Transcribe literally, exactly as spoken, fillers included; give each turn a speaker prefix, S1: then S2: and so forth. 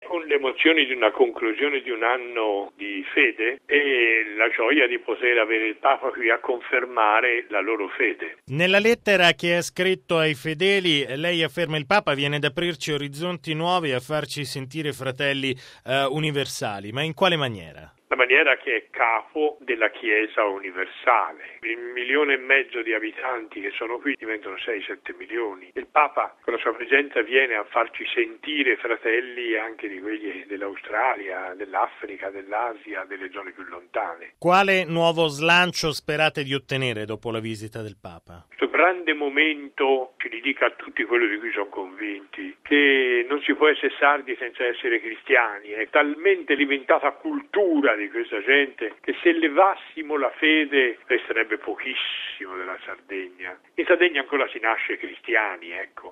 S1: con le emozioni di una conclusione di un anno di fede e la gioia di poter avere il Papa qui a confermare la loro fede.
S2: Nella lettera che ha scritto ai fedeli, lei afferma: il Papa viene ad aprirci orizzonti nuovi e a farci sentire fratelli eh, universali. Ma in quale maniera?
S1: La maniera che è capo della Chiesa universale. Il milione e mezzo di abitanti che sono qui diventano sei sette milioni. Il Papa con la sua presenza viene a farci sentire fratelli anche di quelli dell'Australia, dell'Africa, dell'Asia, delle zone più lontane.
S2: Quale nuovo slancio sperate di ottenere dopo la visita del Papa?
S1: Questo grande momento ci ridica a tutti quello di cui sono convinti, che non si può essere sardi senza essere cristiani. È talmente alimentata cultura di questa gente che se levassimo la fede resterebbe pochissimo della Sardegna. In Sardegna ancora si nasce cristiani, ecco.